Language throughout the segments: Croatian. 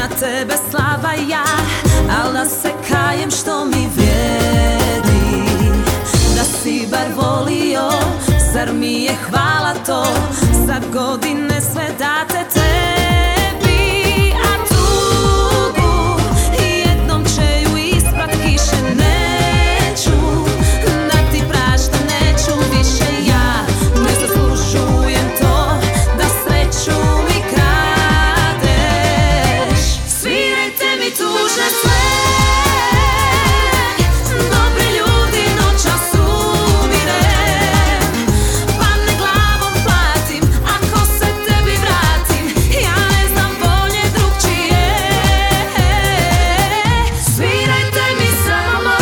na tebe slaba ja, al da se kajem što mi vrijedi. Da si bar volio, zar mi je hvala to, za godine sve date tebi. A tugu jednom će ju isprat kiše, neću da ti praštam, neću više ja. Ne zaslužujem to da sreću mi kradeš. Svirajte mi tužne sve, dobri ljudi noćas umire. Padne glavom platim, ako se tebi vratim, ja ne znam bolje drugčije. Svirajte mi samo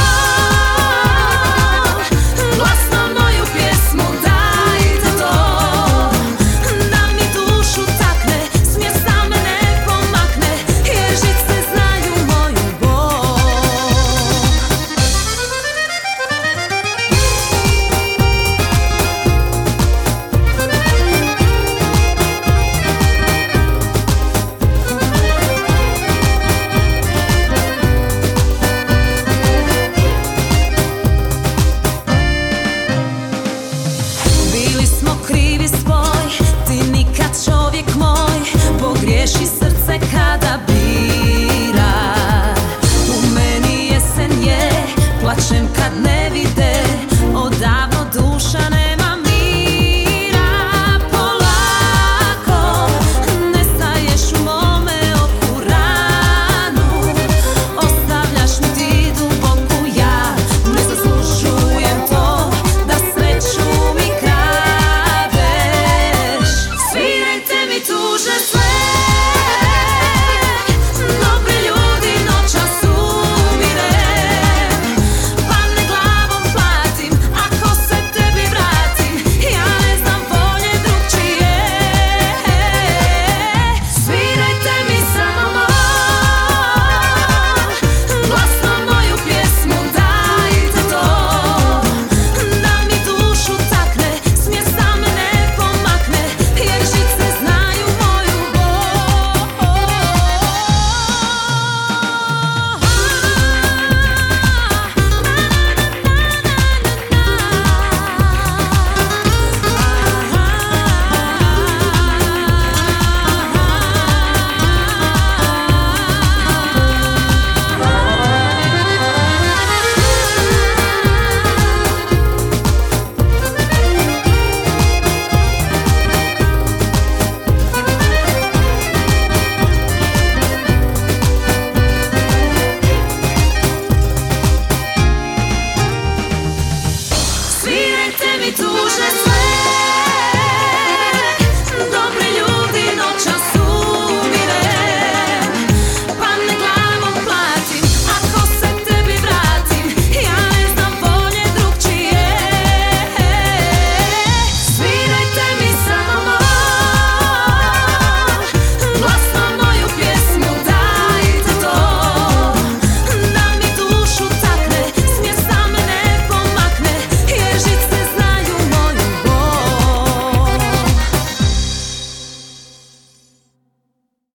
glasno moju pjesmu, dajte to, da mi dušu takne, s mjesta me ne pomakne, jer žice znaju moju bol. Bili smo krivi spoj, ti nikad čovjek moj, pogriješi srce kada bira. U meni jesen je, plačem kad ne vide, odavno duša nema mira. Polako nestaješ u mome oku ranu, ostavljaš mi ti duboku ja. Ne zaslužujem to da sreću mi kradeš. Svirajte mi tužne sve,